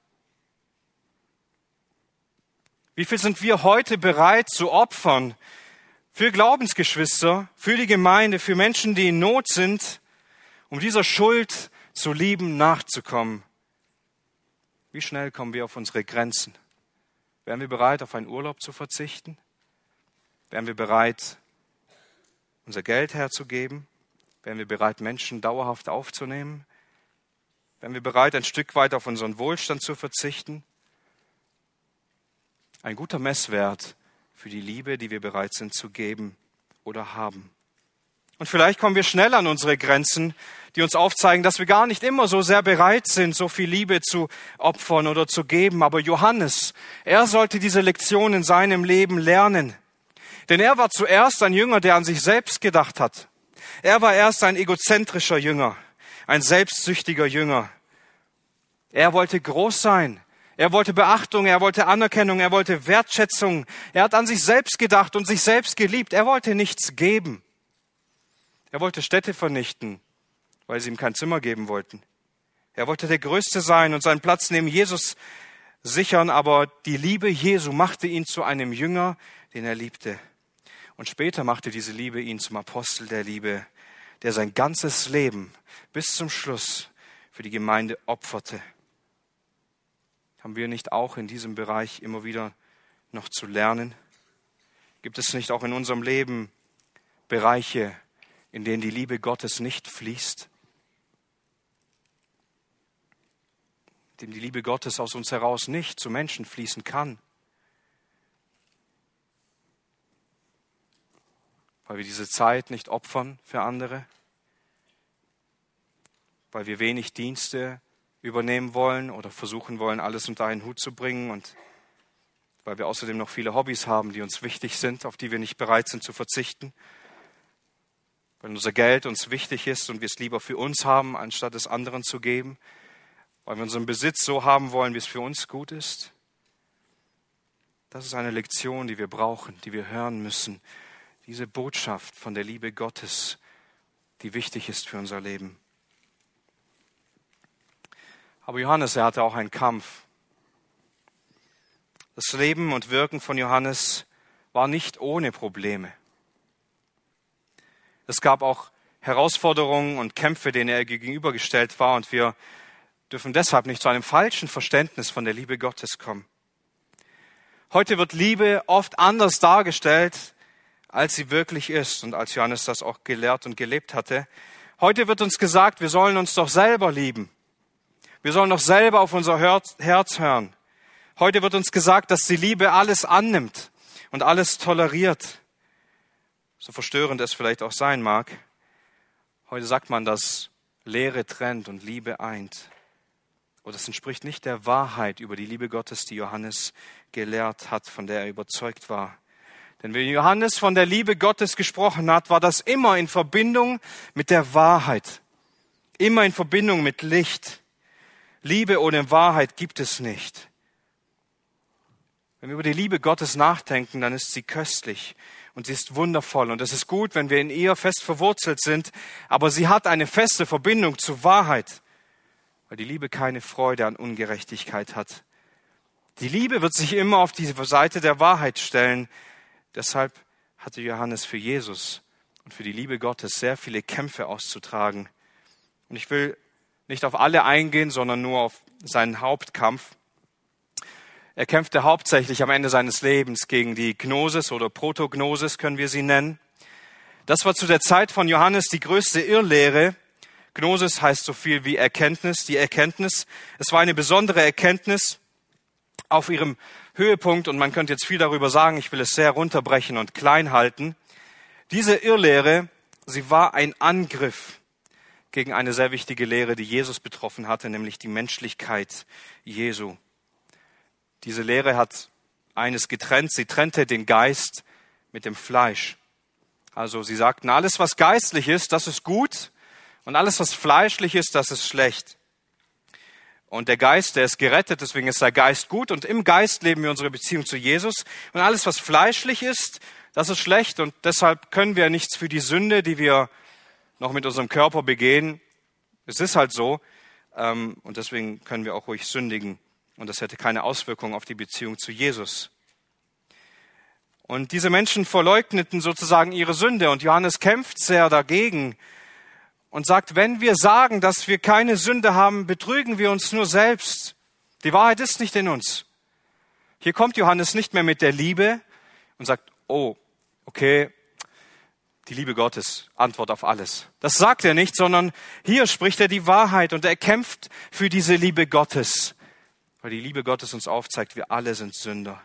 Wie viel sind wir heute bereit zu opfern für Glaubensgeschwister, für die Gemeinde, für Menschen, die in Not sind, um dieser Schuld zu lieben, nachzukommen? Wie schnell kommen wir auf unsere Grenzen? Wären wir bereit, auf einen Urlaub zu verzichten? Wären wir bereit, unser Geld herzugeben? Wären wir bereit, Menschen dauerhaft aufzunehmen? Wären wir bereit, ein Stück weit auf unseren Wohlstand zu verzichten? Ein guter Messwert für die Liebe, die wir bereit sind zu geben oder haben. Und vielleicht kommen wir schnell an unsere Grenzen, die uns aufzeigen, dass wir gar nicht immer so sehr bereit sind, so viel Liebe zu opfern oder zu geben. Aber Johannes, er sollte diese Lektion in seinem Leben lernen. Denn er war zuerst ein Jünger, der an sich selbst gedacht hat. Er war erst ein egozentrischer Jünger, ein selbstsüchtiger Jünger. Er wollte groß sein. Er wollte Beachtung, er wollte Anerkennung, er wollte Wertschätzung. Er hat an sich selbst gedacht und sich selbst geliebt. Er wollte nichts geben. Er wollte Städte vernichten, weil sie ihm kein Zimmer geben wollten. Er wollte der Größte sein und seinen Platz neben Jesus sichern, aber die Liebe Jesu machte ihn zu einem Jünger, den er liebte. Und später machte diese Liebe ihn zum Apostel der Liebe, der sein ganzes Leben bis zum Schluss für die Gemeinde opferte. Haben wir nicht auch in diesem Bereich immer wieder noch zu lernen? Gibt es nicht auch in unserem Leben Bereiche, in denen die Liebe Gottes nicht fließt? dem die Liebe Gottes aus uns heraus nicht zu Menschen fließen kann. Weil wir diese Zeit nicht opfern für andere, weil wir wenig Dienste übernehmen wollen oder versuchen wollen, alles unter einen Hut zu bringen und weil wir außerdem noch viele Hobbys haben, die uns wichtig sind, auf die wir nicht bereit sind zu verzichten, weil unser Geld uns wichtig ist und wir es lieber für uns haben, anstatt es anderen zu geben, weil wir unseren Besitz so haben wollen, wie es für uns gut ist. Das ist eine Lektion, die wir brauchen, die wir hören müssen. Diese Botschaft von der Liebe Gottes, die wichtig ist für unser Leben. Aber Johannes, er hatte auch einen Kampf. Das Leben und Wirken von Johannes war nicht ohne Probleme. Es gab auch Herausforderungen und Kämpfe, denen er gegenübergestellt war, und wir dürfen deshalb nicht zu einem falschen Verständnis von der Liebe Gottes kommen. Heute wird Liebe oft anders dargestellt, als sie wirklich ist und als Johannes das auch gelehrt und gelebt hatte. Heute wird uns gesagt, wir sollen uns doch selber lieben. Wir sollen doch selber auf unser Herz hören. Heute wird uns gesagt, dass die Liebe alles annimmt und alles toleriert. So verstörend es vielleicht auch sein mag. Heute sagt man, dass Lehre trennt und Liebe eint. Aber das entspricht nicht der Wahrheit über die Liebe Gottes, die Johannes gelehrt hat, von der er überzeugt war. Denn wenn Johannes von der Liebe Gottes gesprochen hat, war das immer in Verbindung mit der Wahrheit. Immer in Verbindung mit Licht. Liebe ohne Wahrheit gibt es nicht. Wenn wir über die Liebe Gottes nachdenken, dann ist sie köstlich und sie ist wundervoll. Und es ist gut, wenn wir in ihr fest verwurzelt sind, aber sie hat eine feste Verbindung zur Wahrheit, weil die Liebe keine Freude an Ungerechtigkeit hat. Die Liebe wird sich immer auf die Seite der Wahrheit stellen. Deshalb hatte Johannes für Jesus und für die Liebe Gottes sehr viele Kämpfe auszutragen. Und ich will nicht auf alle eingehen, sondern nur auf seinen Hauptkampf. Er kämpfte hauptsächlich am Ende seines Lebens gegen die Gnosis oder Protognosis, können wir sie nennen. Das war zu der Zeit von Johannes die größte Irrlehre. Gnosis heißt so viel wie Erkenntnis, die Erkenntnis. Es war eine besondere Erkenntnis auf ihrem Höhepunkt und man könnte jetzt viel darüber sagen, ich will es sehr runterbrechen und klein halten. Diese Irrlehre, sie war ein Angriff gegen eine sehr wichtige Lehre, die Jesus betroffen hatte, nämlich die Menschlichkeit Jesu. Diese Lehre hat eines getrennt, sie trennte den Geist mit dem Fleisch. Also sie sagten, alles was geistlich ist, das ist gut und alles was fleischlich ist, das ist schlecht. Und der Geist, der ist gerettet, deswegen ist der Geist gut und im Geist leben wir unsere Beziehung zu Jesus. Und alles was fleischlich ist, das ist schlecht und deshalb können wir nichts für die Sünde, die wir noch mit unserem Körper begehen. Es ist halt so und deswegen können wir auch ruhig sündigen. Und das hätte keine Auswirkung auf die Beziehung zu Jesus. Und diese Menschen verleugneten sozusagen ihre Sünde. Und Johannes kämpft sehr dagegen und sagt, wenn wir sagen, dass wir keine Sünde haben, betrügen wir uns nur selbst. Die Wahrheit ist nicht in uns. Hier kommt Johannes nicht mehr mit der Liebe und sagt, oh, okay, die Liebe Gottes, Antwort auf alles. Das sagt er nicht, sondern hier spricht er die Wahrheit und er kämpft für diese Liebe Gottes. Weil die Liebe Gottes uns aufzeigt, wir alle sind Sünder.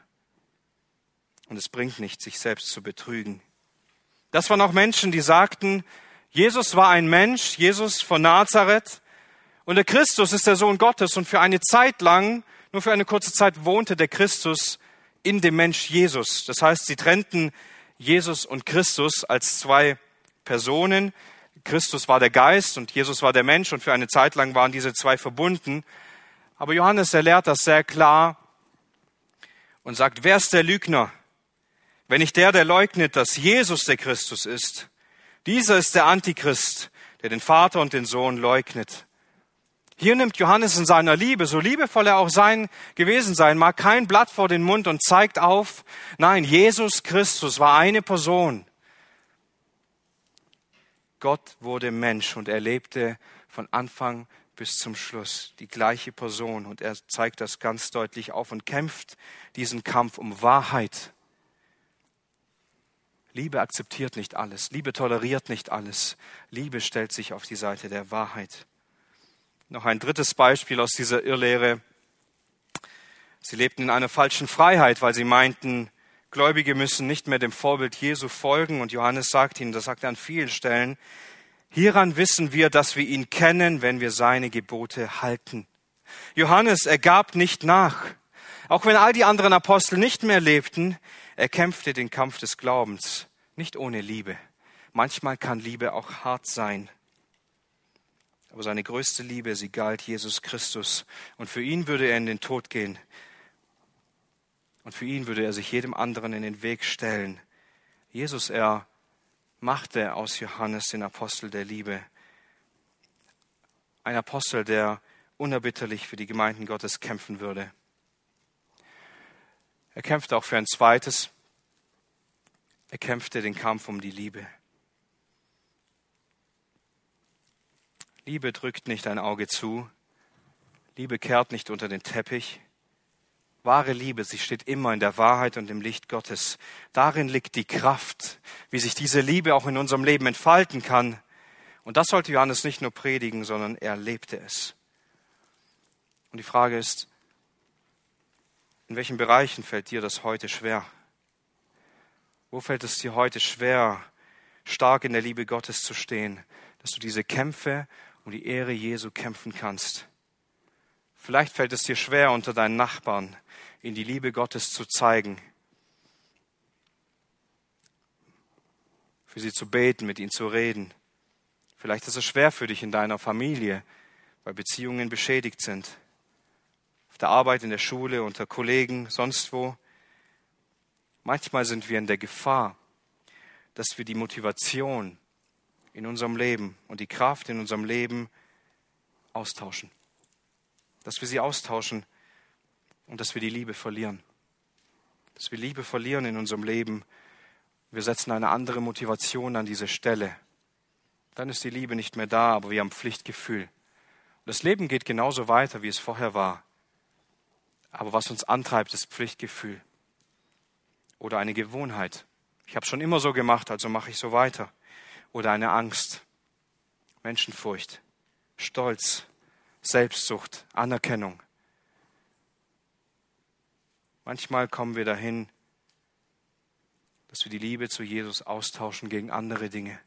Und es bringt nichts, sich selbst zu betrügen. Das waren auch Menschen, die sagten, Jesus war ein Mensch, Jesus von Nazareth. Und der Christus ist der Sohn Gottes. Und für eine Zeit lang, nur für eine kurze Zeit, wohnte der Christus in dem Mensch Jesus. Das heißt, sie trennten Jesus und Christus als zwei Personen. Christus war der Geist und Jesus war der Mensch. Und für eine Zeit lang waren diese zwei verbunden. Aber Johannes, er lehrt das sehr klar und sagt, wer ist der Lügner? Wenn nicht der leugnet, dass Jesus der Christus ist. Dieser ist der Antichrist, der den Vater und den Sohn leugnet. Hier nimmt Johannes in seiner Liebe, so liebevoll er auch gewesen sein mag, kein Blatt vor den Mund und zeigt auf, nein, Jesus Christus war eine Person. Gott wurde Mensch und er lebte von Anfang bis zum Schluss die gleiche Person und er zeigt das ganz deutlich auf und kämpft diesen Kampf um Wahrheit. Liebe akzeptiert nicht alles, Liebe toleriert nicht alles, Liebe stellt sich auf die Seite der Wahrheit. Noch ein drittes Beispiel aus dieser Irrlehre. Sie lebten in einer falschen Freiheit, weil sie meinten, Gläubige müssen nicht mehr dem Vorbild Jesu folgen. Und Johannes sagt ihnen, das sagt er an vielen Stellen, hieran wissen wir, dass wir ihn kennen, wenn wir seine Gebote halten. Johannes, er gab nicht nach. Auch wenn all die anderen Apostel nicht mehr lebten, er kämpfte den Kampf des Glaubens, nicht ohne Liebe. Manchmal kann Liebe auch hart sein. Aber seine größte Liebe, sie galt Jesus Christus. Und für ihn würde er in den Tod gehen. Und für ihn würde er sich jedem anderen in den Weg stellen. Jesus, er machte aus Johannes den Apostel der Liebe. Ein Apostel, der unerbitterlich für die Gemeinden Gottes kämpfen würde. Er kämpfte auch für ein zweites. Er kämpfte den Kampf um die Liebe. Liebe drückt nicht ein Auge zu. Liebe kehrt nicht unter den Teppich. Wahre Liebe, sie steht immer in der Wahrheit und im Licht Gottes. Darin liegt die Kraft, wie sich diese Liebe auch in unserem Leben entfalten kann. Und das sollte Johannes nicht nur predigen, sondern er lebte es. Und die Frage ist, in welchen Bereichen fällt dir das heute schwer? Wo fällt es dir heute schwer, stark in der Liebe Gottes zu stehen, dass du diese Kämpfe um die Ehre Jesu kämpfen kannst? Vielleicht fällt es dir schwer, unter deinen Nachbarn in die Liebe Gottes zu zeigen, für sie zu beten, mit ihnen zu reden. Vielleicht ist es schwer für dich in deiner Familie, weil Beziehungen beschädigt sind. Auf der Arbeit, in der Schule, unter Kollegen, sonst wo. Manchmal sind wir in der Gefahr, dass wir die Motivation in unserem Leben und die Kraft in unserem Leben austauschen. Dass wir sie austauschen und dass wir die Liebe verlieren. Dass wir Liebe verlieren in unserem Leben. Wir setzen eine andere Motivation an diese Stelle. Dann ist die Liebe nicht mehr da, aber wir haben Pflichtgefühl. Und das Leben geht genauso weiter, wie es vorher war. Aber was uns antreibt, ist Pflichtgefühl. Oder eine Gewohnheit. Ich habe schon immer so gemacht, also mache ich so weiter. Oder eine Angst, Menschenfurcht, Stolz, Selbstsucht, Anerkennung. Manchmal kommen wir dahin, dass wir die Liebe zu Jesus austauschen gegen andere Dinge.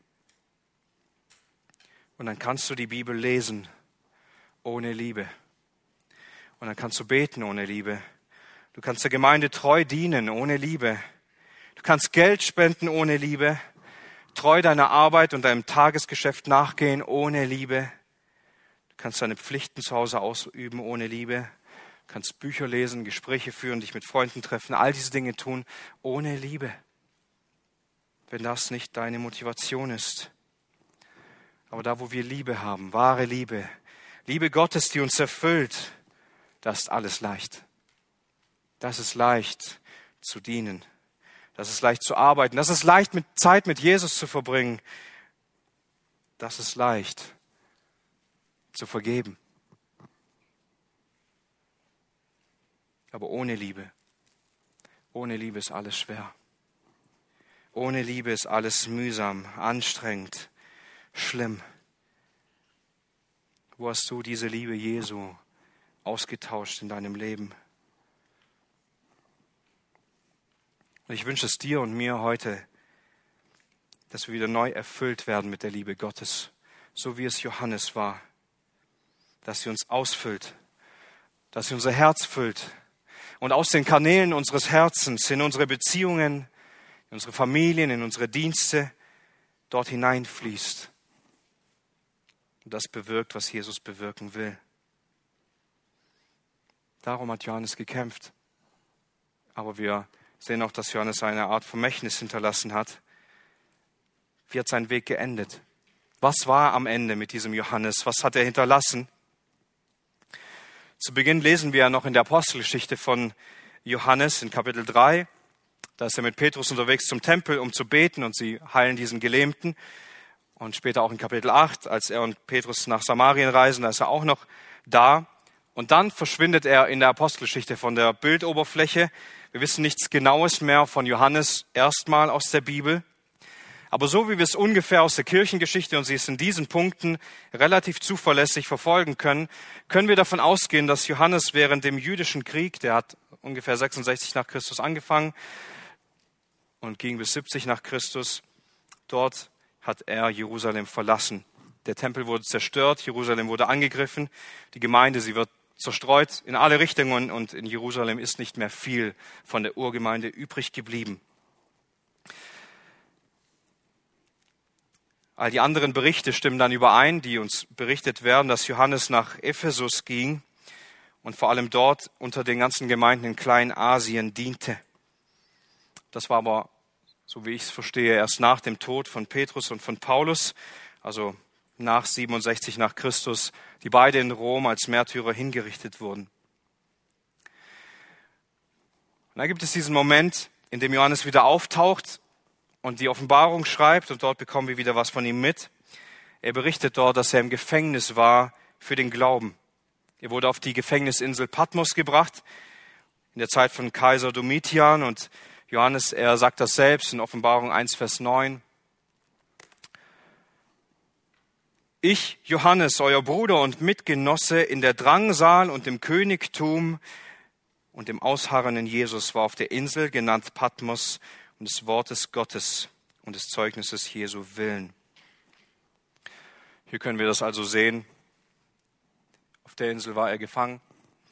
Und dann kannst du die Bibel lesen ohne Liebe. Und dann kannst du beten ohne Liebe. Du kannst der Gemeinde treu dienen ohne Liebe. Du kannst Geld spenden ohne Liebe. Treu deiner Arbeit und deinem Tagesgeschäft nachgehen ohne Liebe. Du kannst deine Pflichten zu Hause ausüben ohne Liebe. Du kannst Bücher lesen, Gespräche führen, dich mit Freunden treffen, all diese Dinge tun ohne Liebe. Wenn das nicht deine Motivation ist. Aber da, wo wir Liebe haben, wahre Liebe, Liebe Gottes, die uns erfüllt, da ist alles leicht. Das ist leicht zu dienen. Das ist leicht zu arbeiten. Das ist leicht, Zeit mit Jesus zu verbringen. Das ist leicht zu vergeben. Aber ohne Liebe ist alles schwer. Ohne Liebe ist alles mühsam, anstrengend, schlimm. Wo hast du diese Liebe Jesu ausgetauscht in deinem Leben? Und ich wünsche es dir und mir heute, dass wir wieder neu erfüllt werden mit der Liebe Gottes, so wie es Johannes war, dass sie uns ausfüllt, dass sie unser Herz füllt und aus den Kanälen unseres Herzens in unsere Beziehungen, in unsere Familien, in unsere Dienste dort hineinfließt und das bewirkt, was Jesus bewirken will. Darum hat Johannes gekämpft. Aber wir sehen auch, dass Johannes eine Art Vermächtnis hinterlassen hat. Wie hat sein Weg geendet? Was war am Ende mit diesem Johannes? Was hat er hinterlassen? Zu Beginn lesen wir ja noch in der Apostelgeschichte von Johannes in Kapitel 3. Da ist er mit Petrus unterwegs zum Tempel, um zu beten, und sie heilen diesen Gelähmten. Und später auch in Kapitel 8, als er und Petrus nach Samarien reisen, da ist er auch noch da. Und dann verschwindet er in der Apostelgeschichte von der Bildoberfläche. Wir wissen nichts Genaues mehr von Johannes erstmal aus der Bibel. Aber so wie wir es ungefähr aus der Kirchengeschichte und sie es in diesen Punkten relativ zuverlässig verfolgen können, können wir davon ausgehen, dass Johannes während dem jüdischen Krieg, der hat ungefähr 66 nach Christus angefangen und ging bis 70 nach Christus, dort hat er Jerusalem verlassen. Der Tempel wurde zerstört, Jerusalem wurde angegriffen, die Gemeinde, sie wird zerstreut in alle Richtungen und in Jerusalem ist nicht mehr viel von der Urgemeinde übrig geblieben. All die anderen Berichte stimmen dann überein, die uns berichtet werden, dass Johannes nach Ephesus ging und vor allem dort unter den ganzen Gemeinden in Kleinasien diente. Das war aber, so wie ich es verstehe, erst nach dem Tod von Petrus und von Paulus, also nach 67 nach Christus, die beide in Rom als Märtyrer hingerichtet wurden. Und dann gibt es diesen Moment, in dem Johannes wieder auftaucht und die Offenbarung schreibt und dort bekommen wir wieder was von ihm mit. Er berichtet dort, dass er im Gefängnis war für den Glauben. Er wurde auf die Gefängnisinsel Patmos gebracht in der Zeit von Kaiser Domitian und Johannes, er sagt das selbst in Offenbarung 1, Vers 9. Ich, Johannes, euer Bruder und Mitgenosse in der Drangsal und im Königtum und im Ausharren in Jesus, war auf der Insel, genannt Patmos, um des Wortes Gottes und des Zeugnisses Jesu willen. Hier können wir das also sehen. Auf der Insel war er gefangen.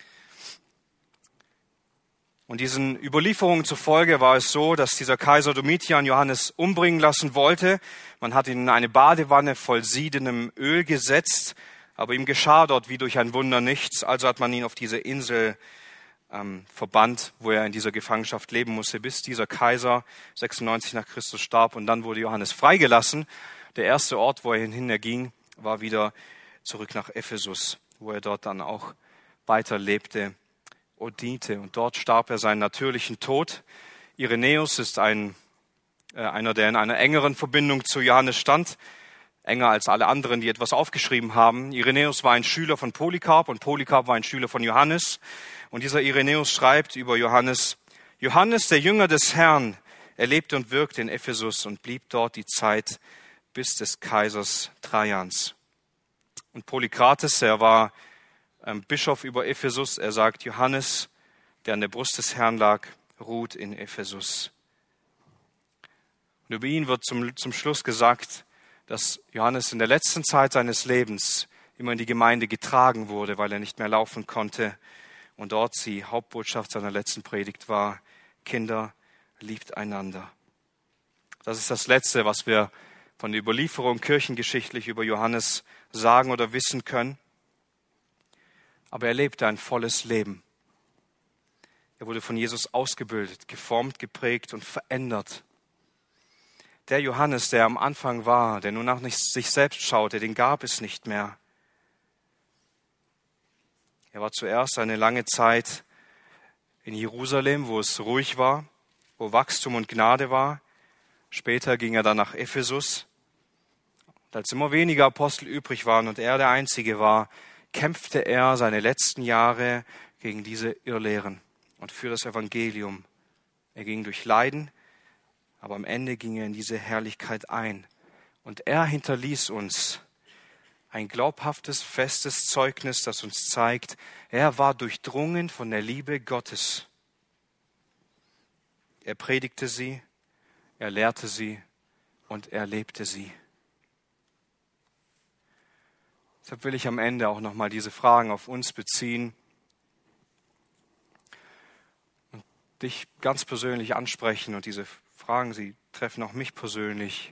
Und diesen Überlieferungen zufolge war es so, dass dieser Kaiser Domitian Johannes umbringen lassen wollte. Man hat ihn in eine Badewanne voll siedenem Öl gesetzt, aber ihm geschah dort wie durch ein Wunder nichts. Also hat man ihn auf diese Insel verbannt, wo er in dieser Gefangenschaft leben musste, bis dieser Kaiser 96 nach Christus starb. Und dann wurde Johannes freigelassen. Der erste Ort, wo er hinging, war wieder zurück nach Ephesus, wo er dort dann auch weiter lebte und diente. Und dort starb er seinen natürlichen Tod. Irenäus ist einer, der in einer engeren Verbindung zu Johannes stand, enger als alle anderen, die etwas aufgeschrieben haben. Irenäus war ein Schüler von Polycarp und Polycarp war ein Schüler von Johannes. Und dieser Irenäus schreibt über Johannes, Johannes, der Jünger des Herrn, er lebte und wirkte in Ephesus und blieb dort die Zeit bis des Kaisers Trajans. Und Polykrates, er war Bischof über Ephesus, er sagt, Johannes, der an der Brust des Herrn lag, ruht in Ephesus. Und über ihn wird zum Schluss gesagt, dass Johannes in der letzten Zeit seines Lebens immer in die Gemeinde getragen wurde, weil er nicht mehr laufen konnte. Und dort die Hauptbotschaft seiner letzten Predigt war, Kinder, liebt einander. Das ist das Letzte, was wir von der Überlieferung kirchengeschichtlich über Johannes sagen oder wissen können. Aber er lebte ein volles Leben. Er wurde von Jesus ausgebildet, geformt, geprägt und verändert. Der Johannes, der am Anfang war, der nur nach sich selbst schaute, den gab es nicht mehr. Er war zuerst eine lange Zeit in Jerusalem, wo es ruhig war, wo Wachstum und Gnade war. Später ging er dann nach Ephesus. Und als immer weniger Apostel übrig waren und er der Einzige war, kämpfte er seine letzten Jahre gegen diese Irrlehren und für das Evangelium. Er ging durch Leiden, aber am Ende ging er in diese Herrlichkeit ein. Und er hinterließ uns ein glaubhaftes, festes Zeugnis, das uns zeigt, er war durchdrungen von der Liebe Gottes. Er predigte sie, er lehrte sie und er lebte sie. Deshalb will ich am Ende auch nochmal diese Fragen auf uns beziehen und dich ganz persönlich ansprechen. Und diese Fragen, sie treffen auch mich persönlich.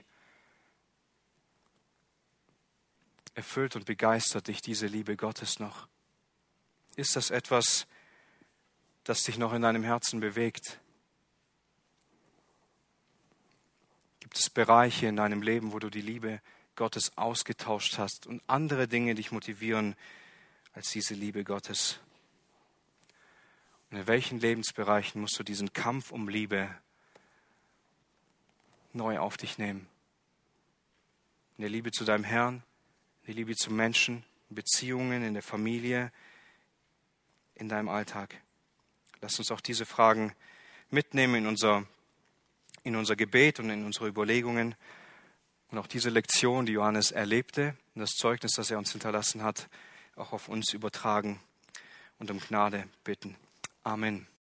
Erfüllt und begeistert dich diese Liebe Gottes noch? Ist das etwas, das dich noch in deinem Herzen bewegt? Gibt es Bereiche in deinem Leben, wo du die Liebe Gottes ausgetauscht hast und andere Dinge dich motivieren als diese Liebe Gottes? Und in welchen Lebensbereichen musst du diesen Kampf um Liebe neu auf dich nehmen? In der Liebe zu deinem Herrn, in der Liebe zu Menschen, in Beziehungen, in der Familie, in deinem Alltag. Lass uns auch diese Fragen mitnehmen in unser Gebet und in unsere Überlegungen. und auch diese Lektion, die Johannes erlebte und das Zeugnis, das er uns hinterlassen hat, auch auf uns übertragen und um Gnade bitten. Amen.